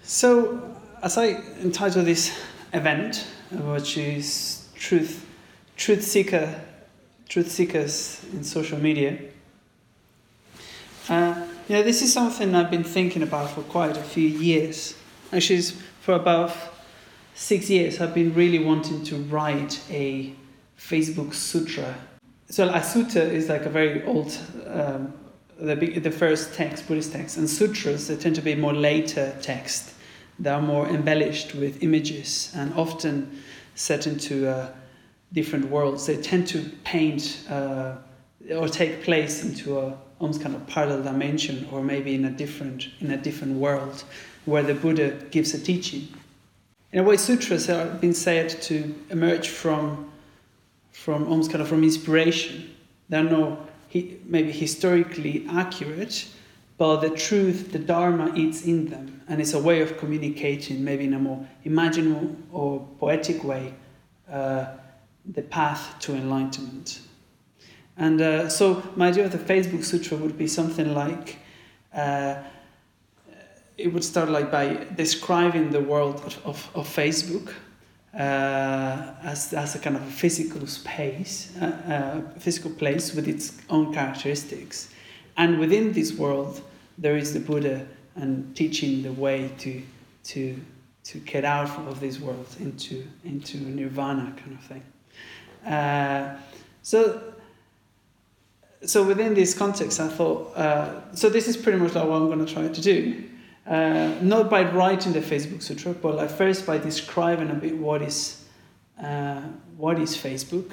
So, as I entitle this event, which is truth seekers in social media, this is something I've been thinking about for quite a few years. Actually, for about 6 years, I've been really wanting to write a Facebook sutra. So a sutta is like a very old, the first text, Buddhist text, and sutras, they tend to be more later text. They are more embellished with images and often set into different worlds. They tend to paint or take place into a almost kind of parallel dimension, or maybe in a different world where the Buddha gives a teaching. In a way, sutras have been said to emerge from almost kind of from inspiration. They're not maybe historically accurate, but the truth, the Dharma, is in them, and it's a way of communicating, maybe in a more imaginable or poetic way, the path to enlightenment. And so my idea of the Facebook Sutra would be something like, it would start like by describing the world of Facebook as a kind of a physical space, physical place with its own characteristics. And within this world, there is the Buddha and teaching the way to get out of this world into nirvana kind of thing. So within this context, I thought, so this is pretty much like what I'm going to try to do. Not by writing the Facebook Sutra, but like first by describing a bit what is Facebook.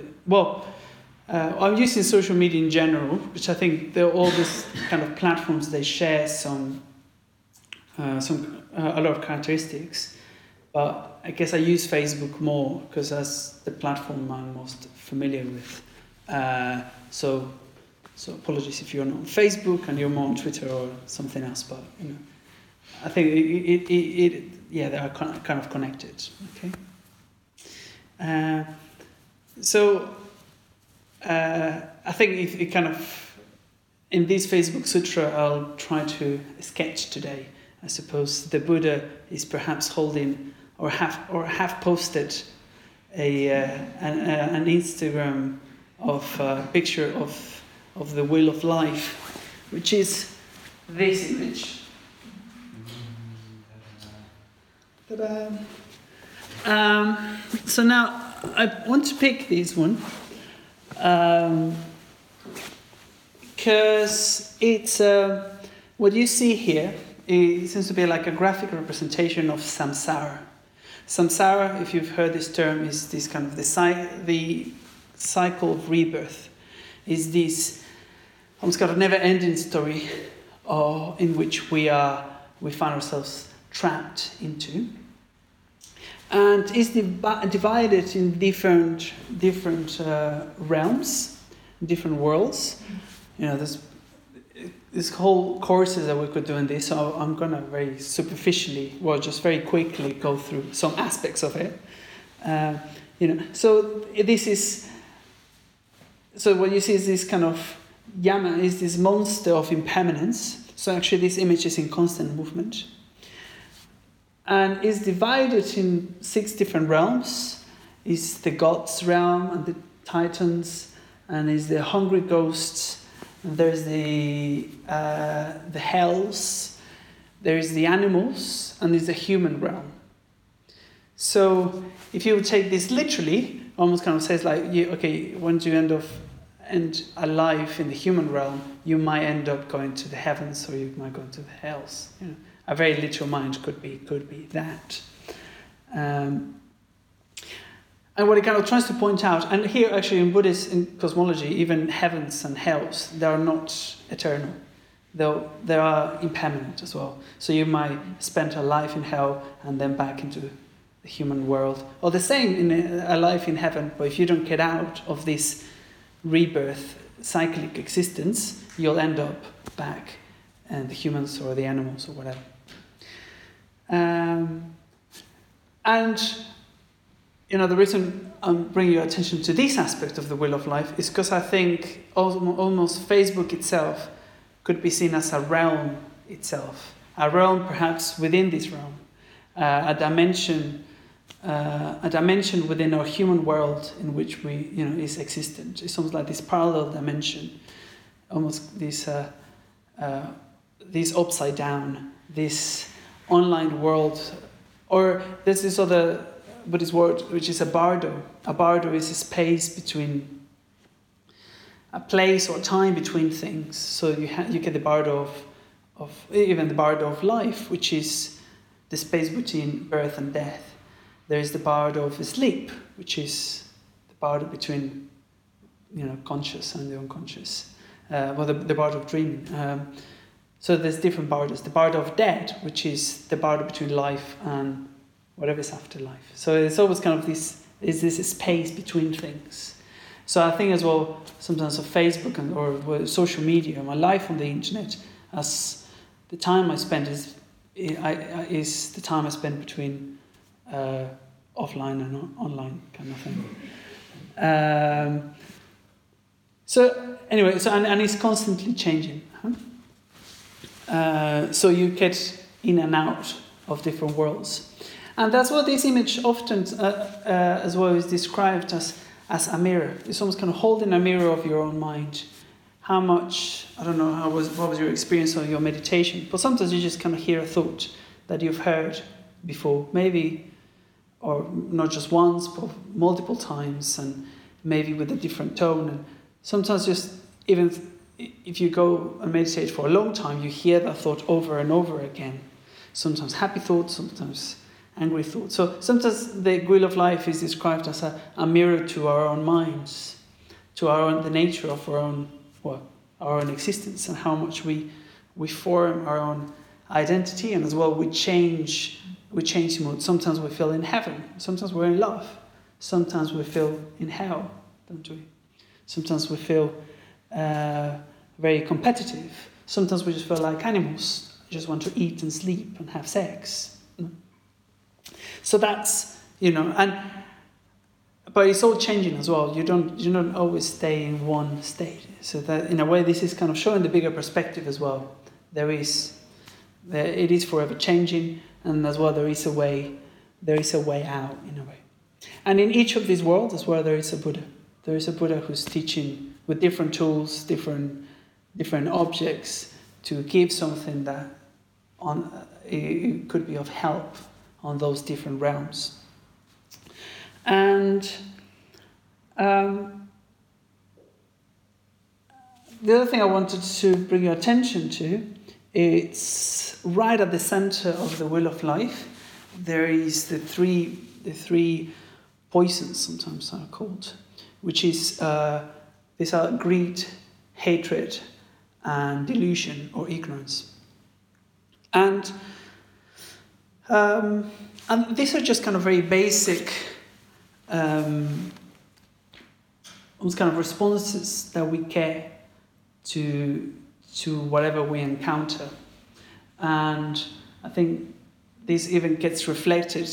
I'm using social media in general, which I think they're all these kind of platforms. They share a lot of characteristics, but I guess I use Facebook more because that's the platform I'm most familiar with. So apologies if you're not on Facebook and you're more on Twitter or something else, but I think they are kind of connected. Okay. I think if it kind of in this Facebook Sutra, I'll try to sketch today. I suppose the Buddha is perhaps holding or have posted an Instagram of a picture of the Wheel of Life, which is this image. Ta-da! So now I want to pick this one because it's what you see here. It seems to be like a graphic representation of samsara. Samsara, if you've heard this term, is this kind of the cycle of rebirth. Is this almost kind of never-ending story in which we find ourselves trapped into, and is divided in different realms, different worlds. There's this whole courses that we could do in this, so I'm going to very superficially, just very quickly go through some aspects of it. So what you see is this kind of Yama is this monster of impermanence. So actually this image is in constant movement. And is divided in 6 different realms. Is the gods realm and the titans, and is the hungry ghosts, and there's the hells, there's the animals, and there's the human realm. So if you would take this literally, almost kind of says like, once you end alive in the human realm, you might end up going to the heavens, or you might go to the hells. A very literal mind could be that. And what it kind of tries to point out, and here actually in Buddhist cosmology, even heavens and hells, they are not eternal, though they are impermanent as well. So you might spend a life in hell and then back into the human world, or the same in a life in heaven. But if you don't get out of this rebirth, cyclic existence, you'll end up back in the humans or the animals or whatever. The reason I'm bringing your attention to this aspect of the Wheel of Life is because I think almost Facebook itself could be seen as a realm itself, a realm perhaps within this realm, a dimension within our human world in which we, is existent. It's almost like this parallel dimension, almost this upside down, this online world, or there's this other Buddhist word which is a bardo. A bardo is a space between, a place or time between things. So you get the bardo of even the bardo of life, which is the space between birth and death. There is the bardo of sleep, which is the bardo between, conscious and the unconscious. The bardo of dreaming. So there's different bardos. The bardo of dead, which is the bardo between life and whatever's after life. So it's always kind of this space between things. So I think as well, sometimes of Facebook or social media, my life on the internet, as the time I spend is the time I spend between offline and online kind of thing. So anyway, and it's constantly changing. So you get in and out of different worlds. And that's what this image often as well is described as a mirror. It's almost kind of holding a mirror of your own mind. How much, I don't know, what was your experience on your meditation, but sometimes you just kind of hear a thought that you've heard before, maybe, or not just once, but multiple times, and maybe with a different tone. And sometimes just, even if you go and meditate for a long time, you hear that thought over and over again. Sometimes happy thoughts, sometimes angry thoughts. So sometimes the wheel of life is described as a mirror to our own minds, to the nature of our own existence, and how much we form our own identity, and as well we change mood. Sometimes we feel in heaven, sometimes we're in love, sometimes we feel in hell, don't we? Sometimes we feel very competitive. Sometimes we just feel like animals, just want to eat and sleep and have sex. So that's, but it's all changing as well. You don't always stay in one state. So that in a way, this is kind of showing the bigger perspective as well. It is forever changing, and as well there is a way out in a way. And in each of these worlds as well, there is a Buddha. There is a Buddha who's teaching with different tools, different objects to give something that it could be of help on those different realms. And the other thing I wanted to bring your attention to, it's right at the center of the wheel of life. There is the three poisons, sometimes are called, which is these are greed, hatred, and delusion or ignorance. And these are just kind of very basic, almost kind of responses that we get to whatever we encounter. And I think this even gets reflected.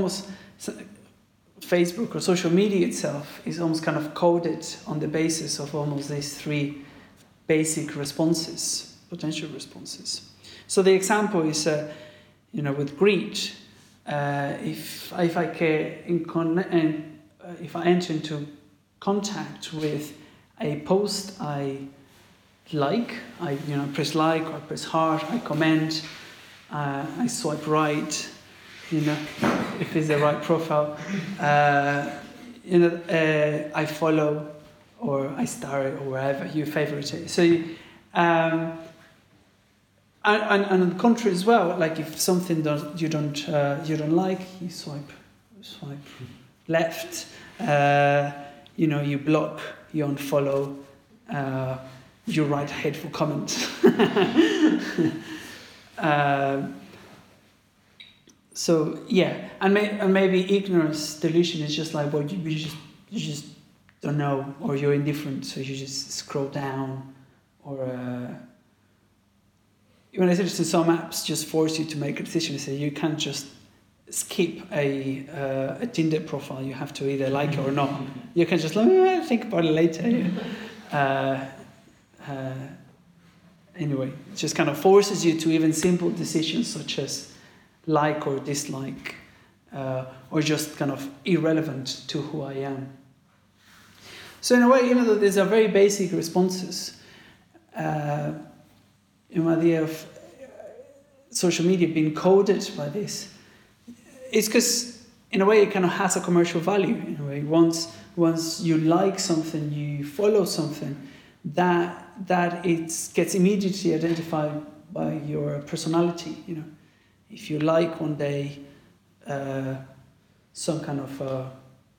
Facebook or social media itself is almost kind of coded on the basis of almost these three basic responses, potential responses. So the example is, with greed. If I enter into contact with a post I like, I press like, or I press heart, I comment, I swipe right, if it's the right profile, I follow, or I star it, or wherever you favorite it. So, and on the contrary as well, like if something you don't like, you swipe left. You block, you unfollow, you write a hateful comment. So yeah, and maybe ignorance, delusion is just like, well, you just don't know, or you're indifferent, so you just scroll down, or when I said some apps just force you to make a decision. They say you can't just skip a Tinder profile. You have to either like it or not. You can just think about it later. anyway, it just kind of forces you to even simple decisions such as like or dislike, or just kind of irrelevant to who I am. So in a way, even though these are very basic responses, the idea of social media being coded by this, it's because in a way it kind of has a commercial value. In a way, once you like something, you follow something, that it gets immediately identified by your personality. If you like one day some kind of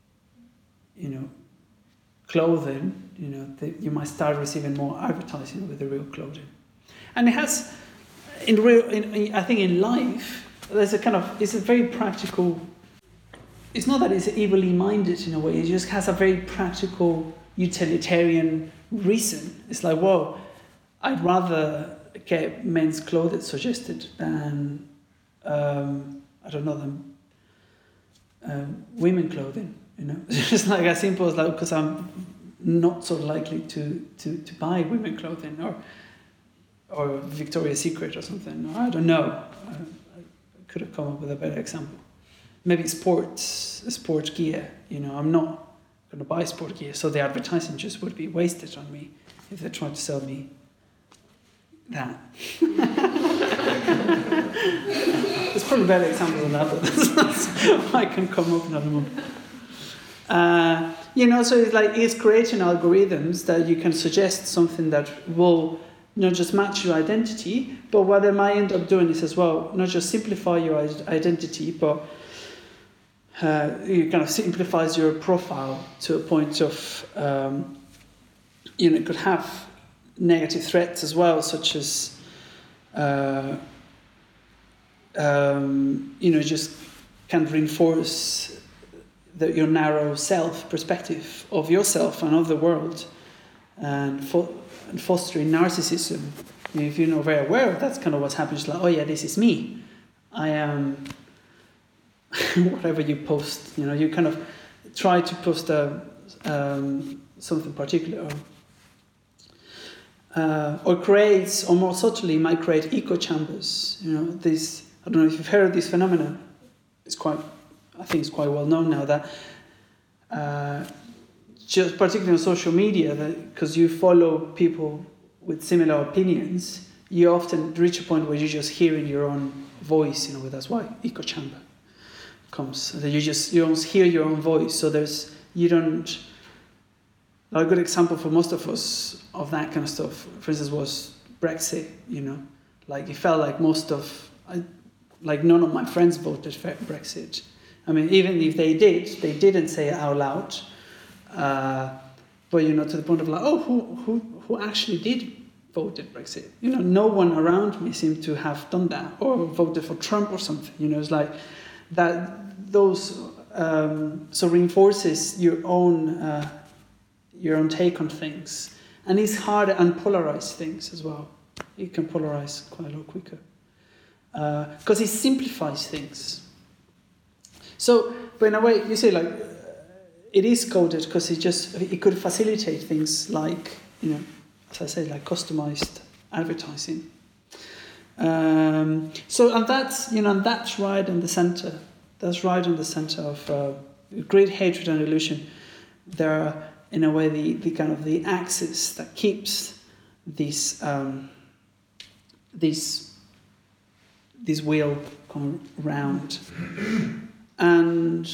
clothing, you might start receiving more advertising with the real clothing. And it has, I think in life, there's it's a very practical, it's not that it's evilly minded in a way, it just has a very practical, utilitarian reason. It's like, whoa, I'd rather get men's clothes suggested than, women clothing. It's just like as simple as like, because I'm not so likely to buy women clothing or Victoria's Secret or something. I don't know. I could have come up with a better example. Maybe sport gear. I'm not going to buy sport gear, so the advertising just would be wasted on me if they tried to sell me that. There's probably better examples than that, but that's what I can come up with at the moment. So it's creating algorithms that you can suggest something that will not just match your identity, but what they might end up doing is as well, not just simplify your identity, but it kind of simplifies your profile to a point of, it could have negative threats as well, such as, just kind of reinforce your narrow self perspective of yourself and of the world, and fostering narcissism. If you're not very aware of that's kind of what's happening. It's like, oh yeah, this is me. I am whatever you post. You kind of try to post something particular, or creates, or more subtly, might create echo chambers. This, I don't know if you've heard of this phenomenon. I think it's quite well known now that just particularly on social media, because you follow people with similar opinions, you often reach a point where you're just hearing your own voice. That's why echo chamber comes. You don't hear your own voice. So a good example for most of us of that kind of stuff, for instance, was Brexit. It felt like none of my friends voted for Brexit. I mean, even if they didn't say it out loud. But to the point of like, oh, who actually did vote Brexit? No one around me seemed to have done that or voted for Trump or something. It's like that. Those so reinforces your own take on things, and it's harder and polarize things as well. It can polarize quite a lot quicker because it simplifies things. So, but in a way, you say like. It is coded because it could facilitate things like, as I said, like customized advertising. And that's right in the center. That's right in the center of great hatred and illusion. There are, in a way, the kind of the axis that keeps this wheel going round, and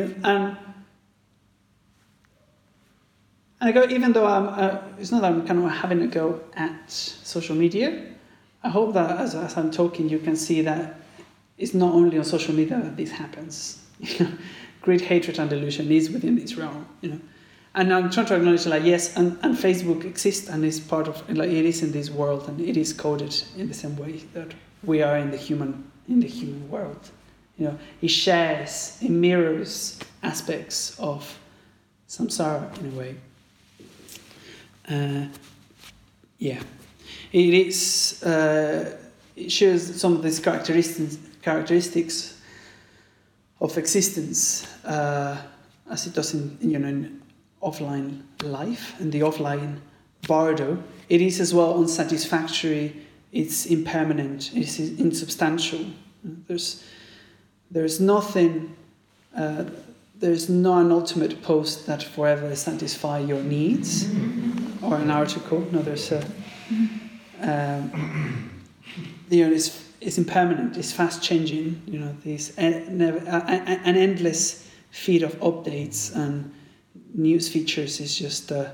I go, even though it's not that I'm kind of having a go at social media, I hope that as I'm talking, you can see that it's not only on social media that this happens. Great hatred and delusion is within this realm, And I'm trying to acknowledge, yes, and Facebook exists and is part of, it is in this world and it is coded in the same way that we are in the human world. It mirrors aspects of samsara in a way. It is. It shows some of these characteristics of existence, as it does in offline life, in the offline Bardo, it is as well unsatisfactory, it's impermanent, it's insubstantial. There's nothing, there's not an ultimate post that forever satisfies your needs, or an article. No, there's a, it's impermanent, it's fast changing. These an endless feed of updates and news features is just, or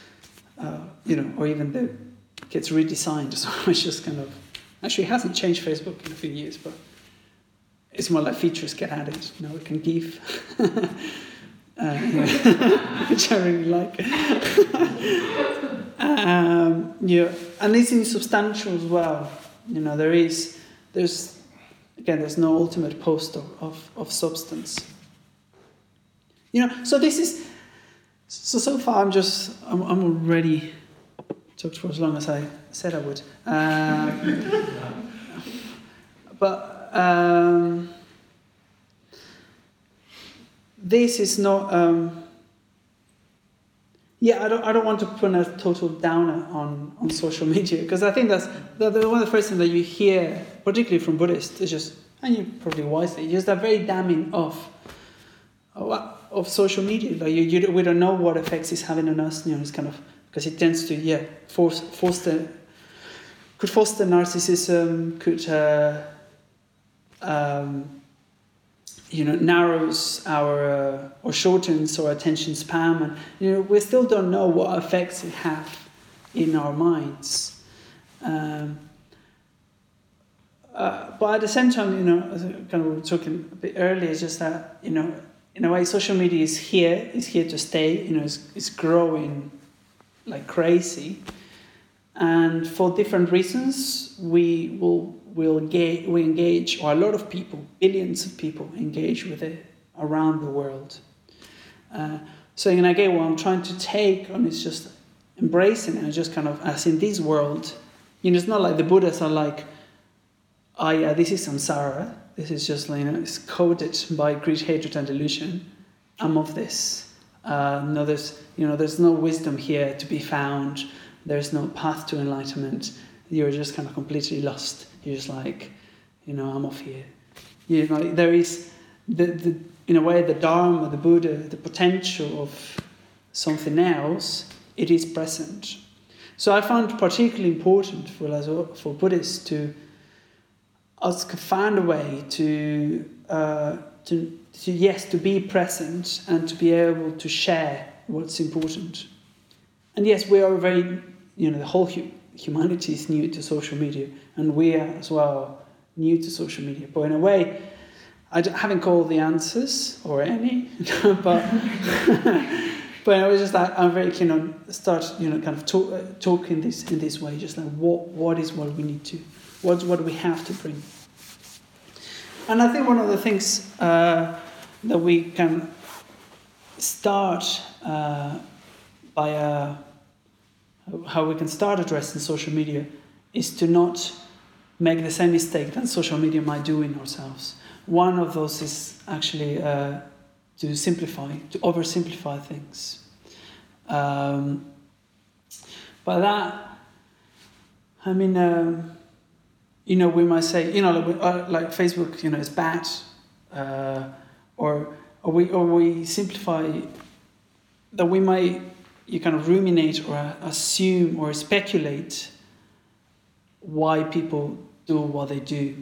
even gets redesigned. So it's just kind of, actually it hasn't changed Facebook in a few years, but it's more like features get added. We can give, which I really like. And it's insubstantial as well. There's no ultimate post of substance. So this is, so far I'm already talked for as long as I said I would. This is not. I don't want to put a total downer on social media, because I think that's one of the first things that you hear, particularly from Buddhists, is just, and you probably wisely, just that very damning of social media. Like we don't know what effects it's having on us. It's kind of, because it tends to could foster narcissism, could narrows our or shortens our attention span, and we still don't know what effects it have in our minds. But at the same time, as kind of we were talking a bit earlier, it's just that in a way, social media is here to stay. It's growing like crazy, and for different reasons, we engage, or a lot of people, billions of people, engage with it around the world. So in a way, what I'm trying to take on is just embracing it, and just kind of, as in this world, it's not like the Buddhas are like, oh yeah, this is samsara. This is just, it's coded by greed, hatred, and delusion. I'm of this. No, there's no wisdom here to be found. There's no path to enlightenment. You're just kind of completely lost. You're just like, I'm off here. There is in a way, the Dharma, the Buddha, the potential of something else. It is present. So I found it particularly important for Buddhists to find a way to be present and to be able to share what's important. And yes, we are very, the whole humanity is new to social media, and we are as well new to social media. But in a way, I haven't called the answers or any, but I was just like, I'm very keen on talking this in this way, just like what is what we need to, what do we have to bring. And I think one of the things that we can start how we can start addressing social media is to not make the same mistake that social media might do in ourselves. One of those is actually to oversimplify things. By that, I mean, we might say, like Facebook, is bad, or we simplify that we might, you kind of ruminate or assume or speculate why people do what they do.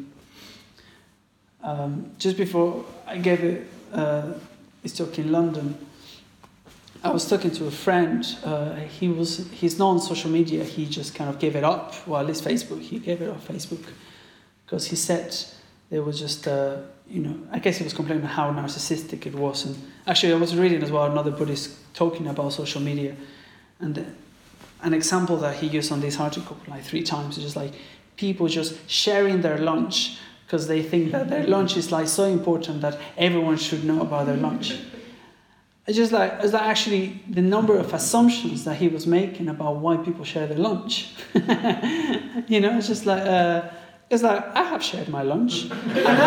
Just before I gave this talk in London, I was talking to a friend. He's not on social media. He just kind of gave it up. Well, at least Facebook. He gave it up Facebook because he said there was just I guess he was complaining about how narcissistic it was. And actually, I was reading as well another Buddhist talking about social media, and an example that he used on this article like 3 times is just like people just sharing their lunch because they think that their lunch is like so important that everyone should know about their lunch. It's like actually the number of assumptions that he was making about why people share their lunch. It's just like I have shared my lunch, and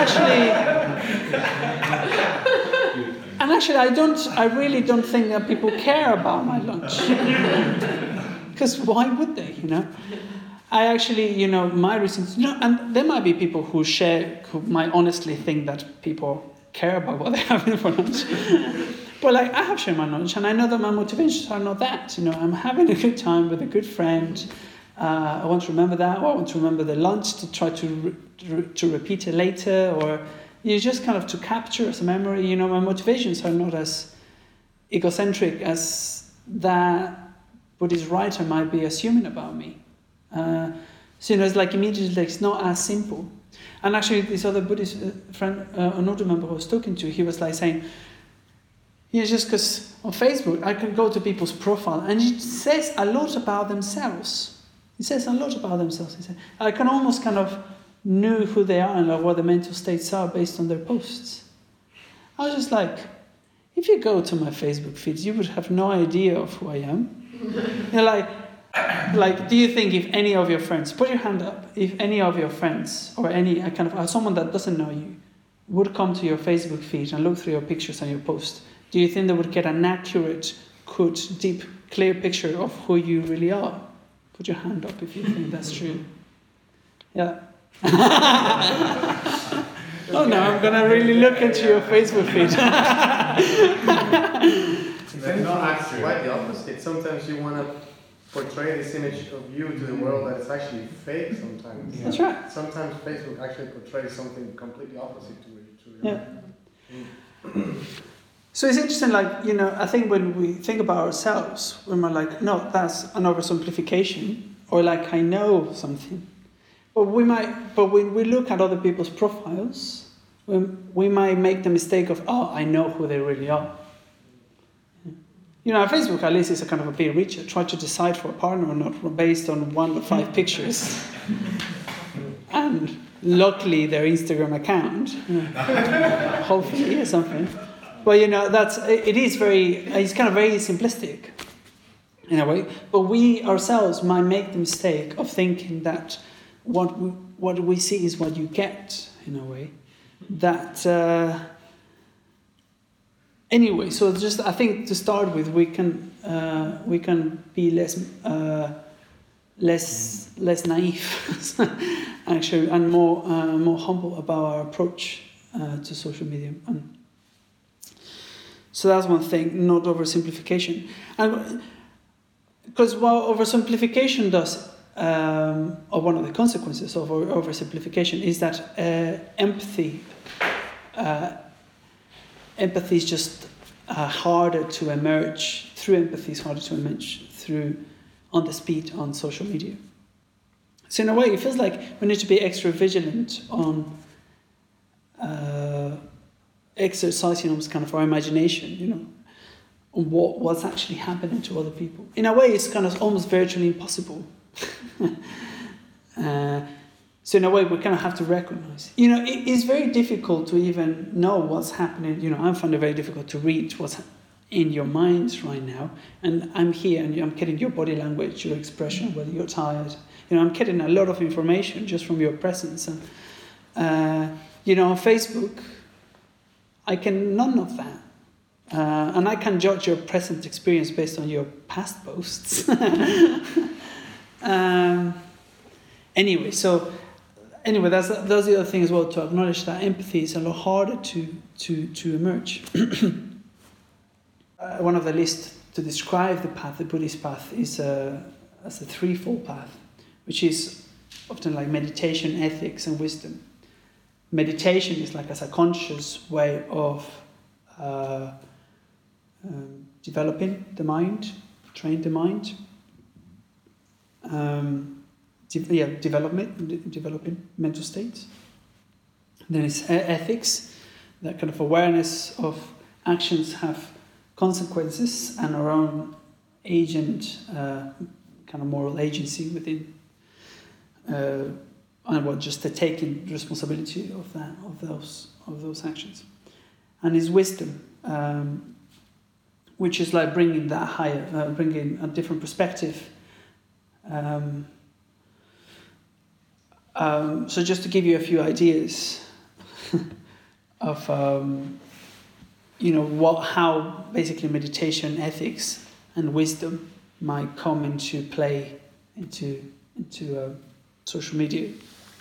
actually I really don't think that people care about my lunch. because why would they, I actually, my reasons, and there might be people who might honestly think that people care about what they're having for lunch. But like, I have shared my knowledge, and I know that my motivations are not that. I'm having a good time with a good friend. I want to remember that, or I want to remember the lunch to try to repeat it later, or just kind of to capture as a memory. My motivations are not as egocentric as that Buddhist writer might be assuming about me. So it's like immediately it's not as simple. And actually, this other Buddhist friend, another member who I was talking to, he was like saying, just because on Facebook I can go to people's profile and it says a lot about themselves. It says a lot about themselves. He said, I can almost kind of know who they are and like what the mental states are based on their posts. I was just like, if you go to my Facebook feed, you would have no idea of who I am. Like, do you think if any of your friends, put your hand up, if any of your friends or any kind of someone that doesn't know you would come to your Facebook feed and look through your pictures and your posts, do you think they would get an accurate, good, deep, clear picture of who you really are? Put your hand up if you think that's true. Yeah. Oh no, I'm gonna really look into your Facebook feed. No, actually, quite the opposite. Sometimes you want to portray this image of you to the world that is actually fake sometimes. Yeah. That's right. Sometimes Facebook actually portrays something completely opposite to you. Yeah. So it's interesting, I think when we think about ourselves, when we're like, no, that's an oversimplification, or like I know something. But when we look at other people's profiles, we might make the mistake of, I know who they really are. On Facebook, at least, it's a kind of a bit richer. Try to decide for a partner or not based on 1 or 5 pictures. And luckily, their Instagram account. Hopefully, or something. But, it's kind of very simplistic, in a way. But we ourselves might make the mistake of thinking that what we see is what you get, in a way. That... Anyway, so just I think to start with, we can be less naive, actually, and more humble about our approach to social media. And so that's one thing, not oversimplification. And because what oversimplification does, or one of the consequences of oversimplification, is that empathy. Empathy is just harder to emerge. Through empathy is harder to emerge on the speed on social media. So in a way, it feels like we need to be extra vigilant on exercising almost kind of our imagination, on what's actually happening to other people. In a way, it's kind of almost virtually impossible. So in a way, we kind of have to recognize. It is very difficult to even know what's happening. I find it very difficult to read what's in your minds right now. And I'm here, and I'm getting your body language, your expression, whether you're tired. I'm getting a lot of information just from your presence. And on Facebook, I can none of that. And I can judge your present experience based on your past posts. Anyway, that's the other thing as well, to acknowledge that empathy is a lot harder to emerge. One of the lists to describe the path, the Buddhist path, is as a threefold path, which is often like meditation, ethics, and wisdom. Meditation is like as a conscious way of developing the mind, train the mind. Developing mental states. Then it's ethics, that kind of awareness of actions have consequences and our own agent, kind of moral agency within, and just the taking responsibility of those actions. And it's wisdom, which is like bringing that higher, bringing a different perspective. So just to give you a few ideas of, how basically meditation, ethics, and wisdom might come into play into social media.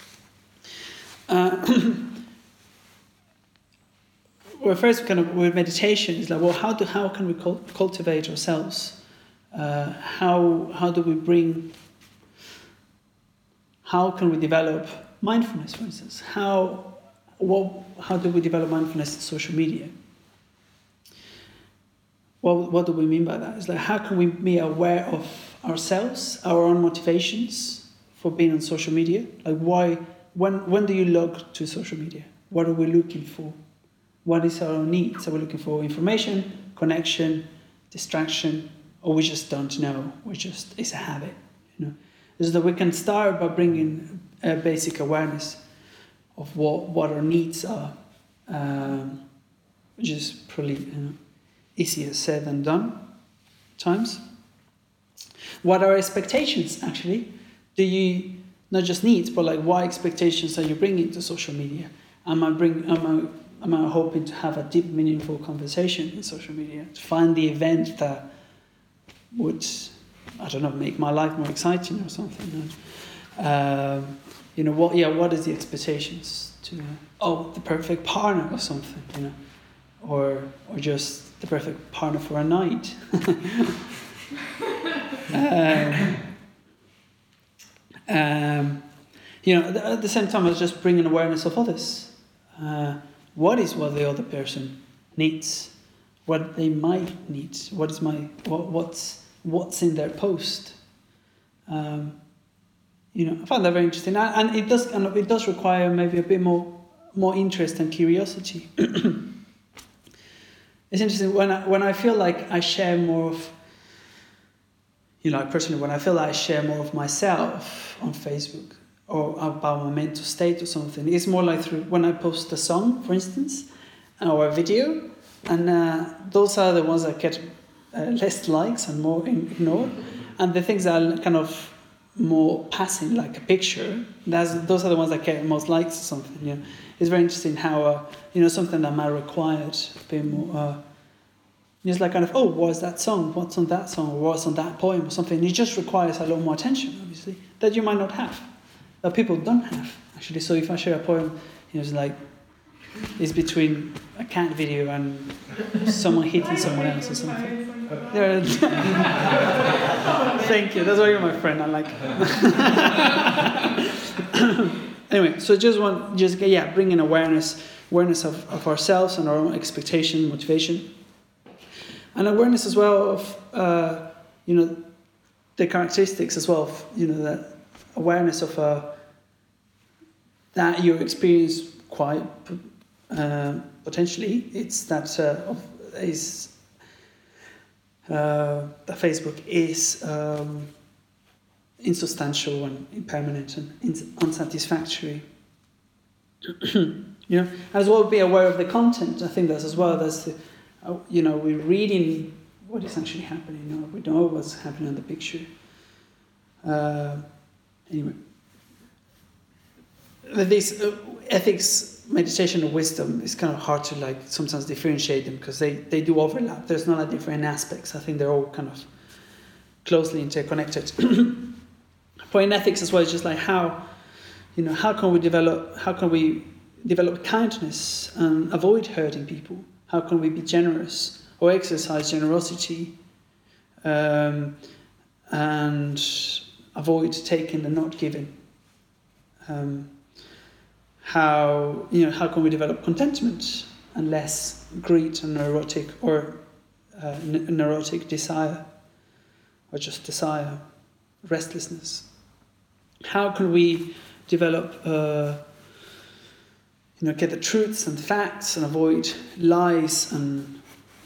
Well, first, kind of with meditation, is like, well, how can we cultivate ourselves? How can we develop mindfulness, for instance? How do we develop mindfulness in social media? What do we mean by that? It's like, how can we be aware of ourselves, our own motivations for being on social media? Like, when do you log to social media? What are we looking for? What is our needs? Are we looking for information, connection, distraction, or we just don't know? It's a habit, So that we can start by bringing a basic awareness of what our needs are, which is probably easier said than done times. What are expectations, actually? Do you, not just needs, but like, what expectations are you bringing to social media? Am I hoping to have a deep, meaningful conversation in social media, to find the event that would, I don't know, make my life more exciting or something? What is the expectations to, the perfect partner or something, or just the perfect partner for a night. At the same time, I was just bringing awareness of others. What the other person needs, what they might need, what's in their post. I find that very interesting, and it does require maybe a bit more interest and curiosity. It's interesting when I feel like I share more of, personally, when I feel like I share more of myself on Facebook or about my mental state or something, it's more like through when I post a song, for instance, or a video, and those are the ones that get less likes and more ignored, and the things that are kind of more passing, like a picture, those are the ones that get most likes or something. It's very interesting how something that might require a bit more. It's like kind of, what's that song? What's on that song? Or what's on that poem or something? It just requires a lot more attention, obviously, that you might not have, that people don't have actually. So if I share a poem, it's between a cat video and someone hitting someone else or something. Thank you. That's why you're my friend. I like it. Anyway, so bringing awareness of ourselves and our own expectation, motivation, and awareness as well of the characteristics as well of that awareness of that you experience quite potentially. It's that that Facebook is insubstantial and impermanent and unsatisfactory. As well, be aware of the content. I think that's as well. That's the, we're reading what is actually happening. We know what's happening on the picture. Anyway, these ethics, meditation, and wisdom is kind of hard to sometimes differentiate them because they do overlap. There's not different aspects. I think they're all kind of closely interconnected. But in ethics as well, it's just like how can we develop kindness and avoid hurting people? How can we be generous or exercise generosity and avoid taking and not giving? How can we develop contentment and less greed and neurotic desire, or just desire, restlessness? How can we develop get the truths and facts and avoid lies and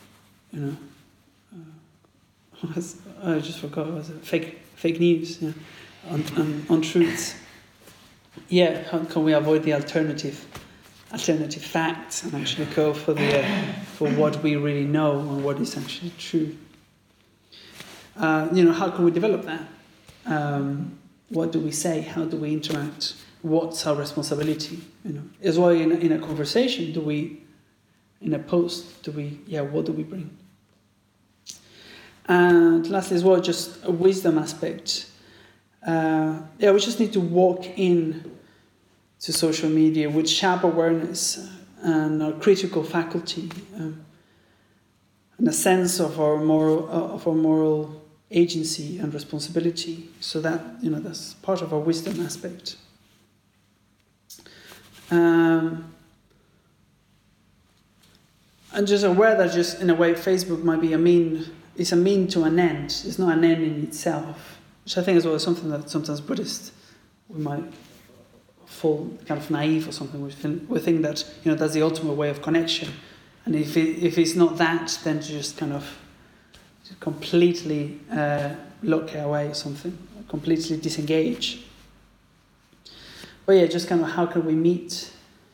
I just forgot, what was it? Fake news, untruths. How can we avoid the alternative facts and actually go for what we really know and what is actually true? How can we develop that? What do we say? How do we interact? What's our responsibility? As well in a conversation, in a post, what do we bring? And lastly as well, just a wisdom aspect. We just need to walk in to social media with sharp awareness and a critical faculty, and a sense of our moral agency and responsibility. So that, that's part of our wisdom aspect. And just aware that just in a way Facebook might be it's a mean to an end. It's not an end in itself, which I think as well is something that sometimes Buddhists, we might fall kind of naive or something. We think that, that's the ultimate way of connection. And if it's not that, then just kind of completely look away or something, completely disengage. But yeah, just kind of how can we meet,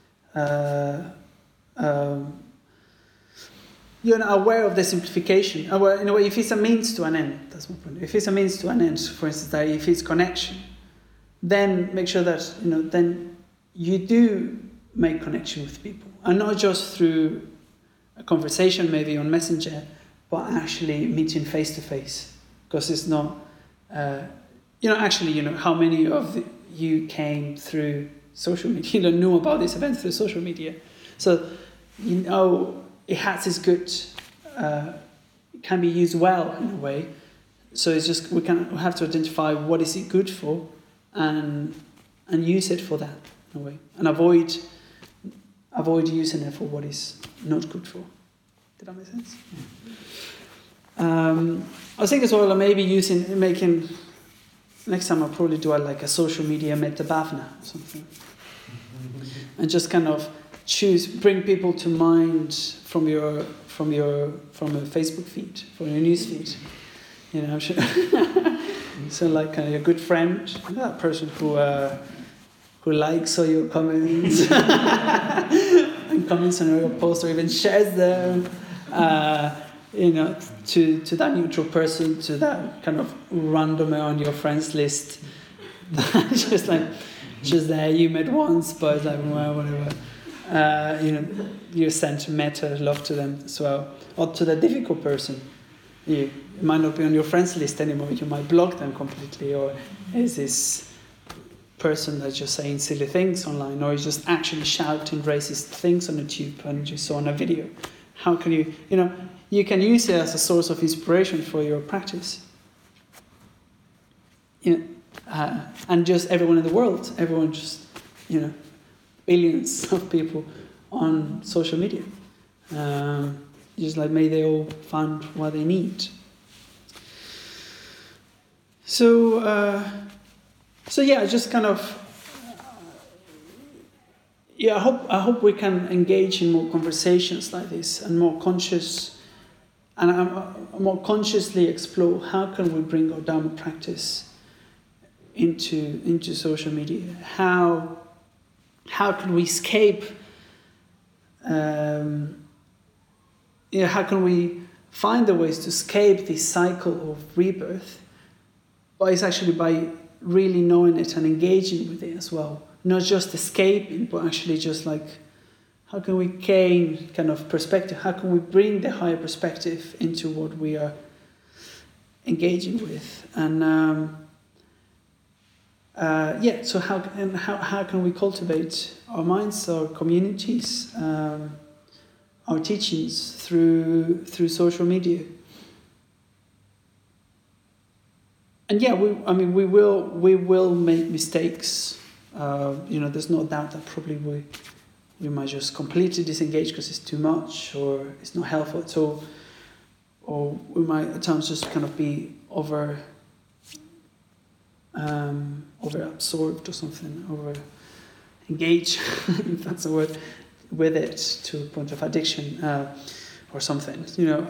aware of the simplification. Aware, in a way, if it's a means to an end, that's my point. If it's a means to an end, for instance, that if it's connection, then make sure that, then you do make connection with people. And not just through a conversation maybe on Messenger, but actually meeting face to face. Because it's not, how many of you came through social media, knew about this event through social media. So, it has its good, it can be used well in a way. So it's just, we have to identify what is it good for and use it for that in a way. And avoid using it for what is not good for. Did that make sense? I think as well, maybe making, next time I'll probably do like a social media metta bhavana or something. And just kind of bring people to mind from your Facebook feed, from your news feed. I'm sure. So like your good friend, that person who likes all your comments and comments on your post or even shares them, to that neutral person, to that kind of randomer on your friends list. just there, you met once, but it's like, well, whatever. You sent metta love to them as well. Or to the difficult person. You might not be on your friends list anymore, you might block them completely, or is this person that's just saying silly things online, or is just actually shouting racist things on the tube and you saw on a video. How can you can use it as a source of inspiration for your practice. And just everyone in the world, everyone just, billions of people on social media. Just like may they all find what they need. So yeah, just kind of, I hope we can engage in more conversations like this and more conscious, and more consciously explore how can we bring our Dharma practice into social media. How can we escape? How can we find the ways to escape this cycle of rebirth? But it's actually by really knowing it and engaging with it as well. Not just escaping, but actually just like, how can we gain kind of perspective? How can we bring the higher perspective into what we are engaging with? And so how can we cultivate our minds, our communities, our teachings through social media? And yeah, we will make mistakes. There's no doubt that probably we might just completely disengage because it's too much or it's not helpful at all, or we might at times just kind of be over absorbed or something, over engaged, if that's a word, with it to a point of addiction or something.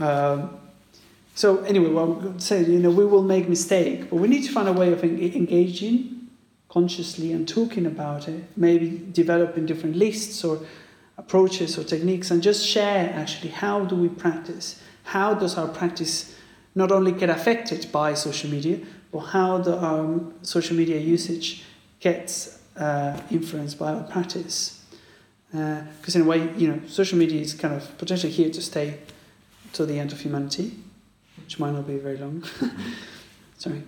So anyway, what I'm going to say, we will make mistakes, but we need to find a way of engaging consciously and talking about it, maybe developing different lists or approaches or techniques, and just share actually how do we practice, how does our practice not only get affected by social media, but how our social media usage gets influenced by our practice. Because in a way, social media is kind of potentially here to stay till the end of humanity. which might not be very long. Sorry.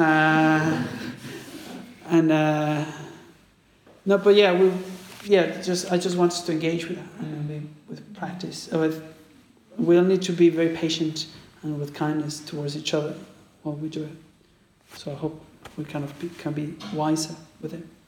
No, but yeah, I just want us to engage with that and with practice. We'll need to be very patient and with kindness towards each other while we do it. So I hope we kind of can be wiser with it.